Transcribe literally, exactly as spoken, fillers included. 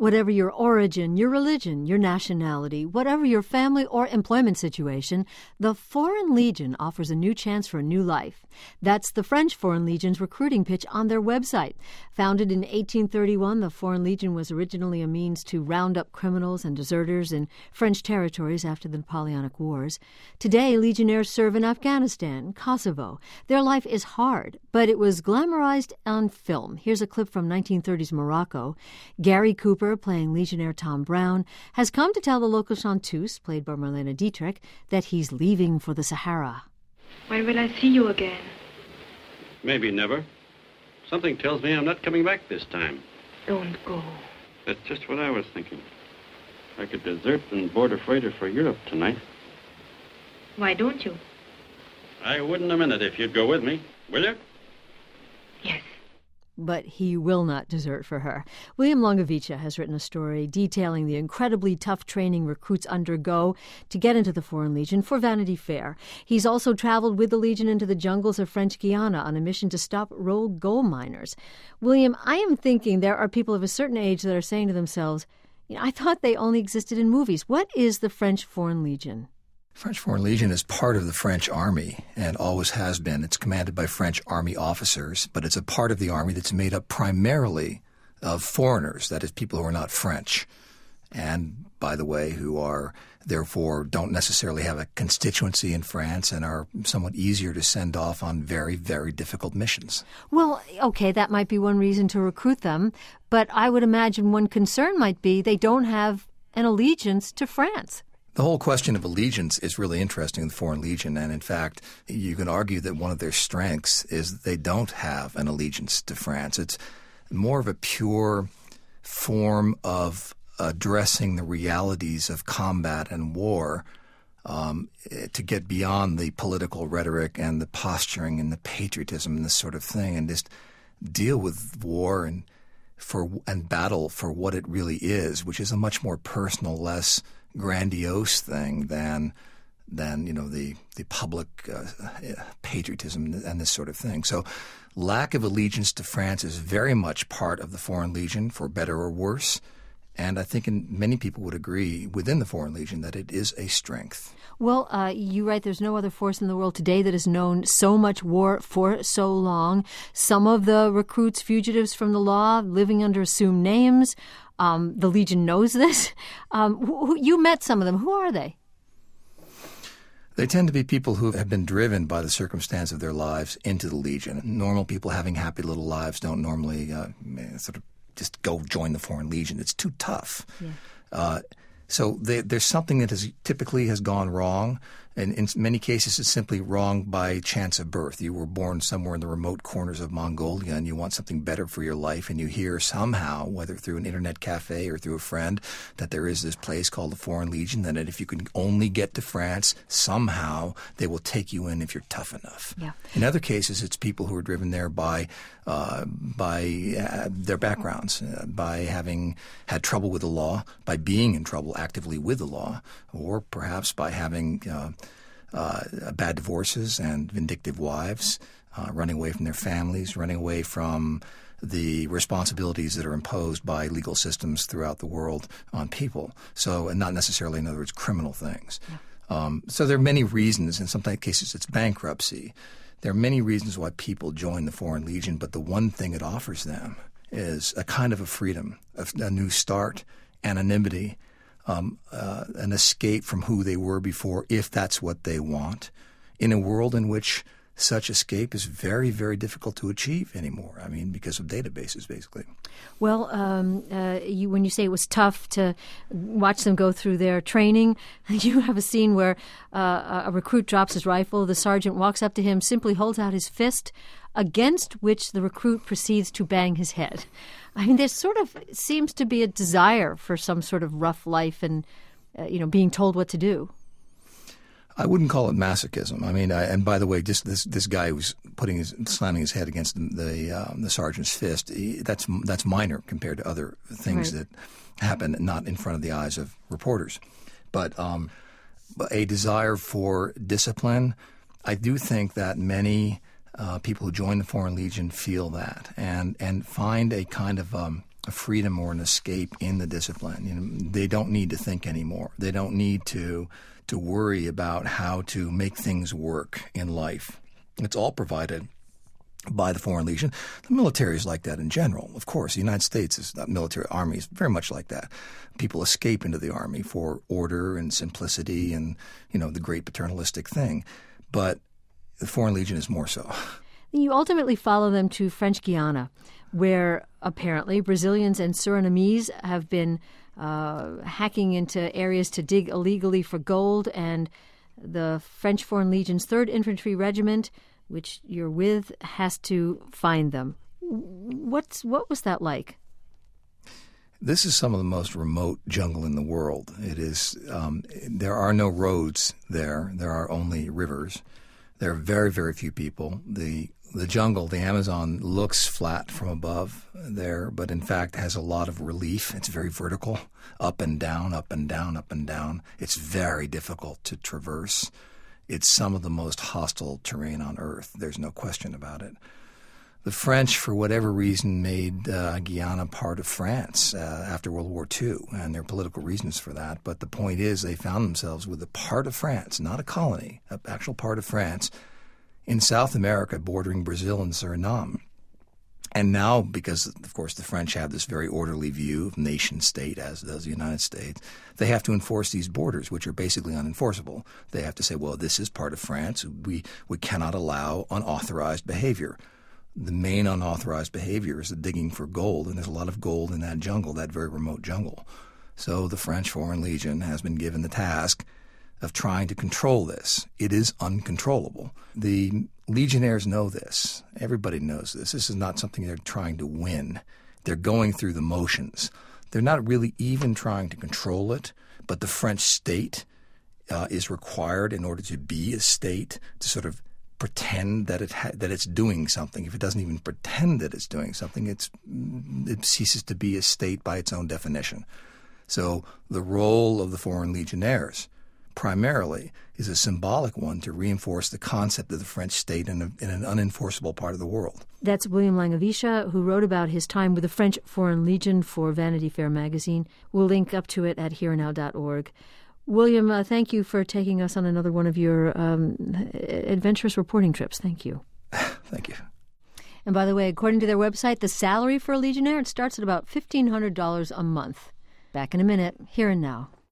Whatever your origin, your religion, your nationality, whatever your family or employment situation, the Foreign Legion offers a new chance for a new life. That's the French Foreign Legion's recruiting pitch on their website. Founded in eighteen thirty-one, the Foreign Legion was originally a means to round up criminals and deserters in French territories after the Napoleonic Wars. Today, Legionnaires serve in Afghanistan, Kosovo. Their life is hard, but it was glamorized on film. Here's a clip from nineteen thirties Morocco. Gary Cooper, playing Legionnaire Tom Brown, has come to tell the local chanteuse, played by Marlene Dietrich, that he's leaving for the Sahara. When will I see you again? Maybe never. Something tells me I'm not coming back this time. Don't go. That's just what I was thinking. I could desert and board a freighter for Europe tonight. Why don't you? I wouldn't a minute if you'd go with me. Will you? Yes. But he will not desert for her. William Longovicia has written a story detailing the incredibly tough training recruits undergo to get into the Foreign Legion for Vanity Fair. He's also traveled with the Legion into the jungles of French Guiana on a mission to stop rogue gold miners. William, I am thinking there are people of a certain age that are saying to themselves, you know, I thought they only existed in movies. What is the French Foreign Legion? French Foreign Legion is part of the French Army and always has been. It's commanded by French Army officers, but it's a part of the Army that's made up primarily of foreigners, that is, people who are not French, and, by the way, who are, therefore, don't necessarily have a constituency in France and are somewhat easier to send off on very, very difficult missions. Well, okay, that might be one reason to recruit them, but I would imagine one concern might be they don't have an allegiance to France. The whole question of allegiance is really interesting in the Foreign Legion, and in fact, you can argue that one of their strengths is that they don't have an allegiance to France. It's more of a pure form of addressing the realities of combat and war um, to get beyond the political rhetoric and the posturing and the patriotism and this sort of thing, and just deal with war and for and battle for what it really is, which is a much more personal, less grandiose thing than than you know the the public uh, patriotism and this sort of thing. So, lack of allegiance to France is very much part of the Foreign Legion, for better or worse. And I think in, many people would agree within the Foreign Legion that it is a strength. Well, uh, you write there's no other force in the world today that has known so much war for so long. Some of the recruits, fugitives from the law, living under assumed names. Um, the Legion knows this. Um, who, who, you met some of them. Who are they? They tend to be people who have been driven by the circumstance of their lives into the Legion. Normal people having happy little lives don't normally uh, sort of just go join the Foreign Legion. It's too tough. Yeah. Uh, so they, there's something that has typically has gone wrong, and in many cases it's simply wrong by chance of birth. You were born somewhere in the remote corners of Mongolia and you want something better for your life, and you hear somehow, whether through an internet cafe or through a friend, that there is this place called the Foreign Legion, that if you can only get to France, somehow they will take you in if you're tough enough. Yeah. In other cases, it's people who are driven there by uh, by uh, their backgrounds, uh, by having had trouble with the law, by being in trouble actively with the law, or perhaps by having uh, uh, bad divorces and vindictive wives, uh, running away from their families, running away from the responsibilities that are imposed by legal systems throughout the world on people. So, and not necessarily, in other words, criminal things. Yeah. Um, so there are many reasons. In some cases, it's bankruptcy. There are many reasons why people join the Foreign Legion, but the one thing it offers them is a kind of a freedom, a, a new start, anonymity, um, uh, an escape from who they were before, if that's what they want, in a world in which such escape is very, very difficult to achieve anymore. I mean, because of databases, basically. Well, um, uh, you, when you say it was tough to watch them go through their training, you have a scene where uh, a recruit drops his rifle. The sergeant walks up to him, simply holds out his fist, against which the recruit proceeds to bang his head. I mean, there sort of seems to be a desire for some sort of rough life and, uh, you know, being told what to do. I wouldn't call it masochism. I mean, I, and by the way, just this this guy who's putting his slamming his head against the the, um, the sergeant's fist, he, that's that's minor compared to other things right. that happen not in front of the eyes of reporters. But um, a desire for discipline, I do think that many uh, people who join the Foreign Legion feel that and and find a kind of um, a freedom or an escape in the discipline. You know, they don't need to think anymore. They don't need to to worry about how to make things work in life. It's all provided by the Foreign Legion. The military is like that in general. Of course, the United States is that military army is very much like that. People escape into the army for order and simplicity and, you know, the great paternalistic thing. But the Foreign Legion is more so. You ultimately follow them to French Guiana, where apparently Brazilians and Surinamese have been uh, hacking into areas to dig illegally for gold, and the French Foreign Legion's third Infantry Regiment, which you're with, has to find them. What's what was that like? This is some of the most remote jungle in the world. It is. Um, there are no roads there. There are only rivers. There are very, very few people. The the jungle, the Amazon, looks flat from above there, but in fact has a lot of relief. It's very vertical, up and down, up and down, up and down. It's very difficult to traverse. It's some of the most hostile terrain on Earth. There's no question about it. The French, for whatever reason, made uh, Guyana part of France uh, after World War Two, and there are political reasons for that. But the point is they found themselves with a part of France, not a colony, an actual part of France, in South America bordering Brazil and Suriname. And now, because, of course, the French have this very orderly view of nation-state, as does the United States, they have to enforce these borders, which are basically unenforceable. They have to say, well, this is part of France. We, we cannot allow unauthorized behavior. The main unauthorized behavior is the digging for gold, and there's a lot of gold in that jungle, that very remote jungle. So the French Foreign Legion has been given the task of trying to control this. It is uncontrollable. The Legionnaires know this. Everybody knows this. This is not something they're trying to win. They're going through the motions. They're not really even trying to control it, but the French state uh, is required in order to be a state to sort of pretend that it ha- that it's doing something. If it doesn't even pretend that it's doing something, it's it ceases to be a state by its own definition. So the role of the Foreign Legionnaires primarily is a symbolic one to reinforce the concept of the French state in, a, in an unenforceable part of the world. That's William Langewiesche, who wrote about his time with the French Foreign Legion for Vanity Fair magazine. We'll link up to it at here now dot org. William, uh, thank you for taking us on another one of your um, adventurous reporting trips. Thank you. Thank you. And by the way, according to their website, the salary for a Legionnaire, it starts at about fifteen hundred dollars a month. Back in a minute, Here and Now.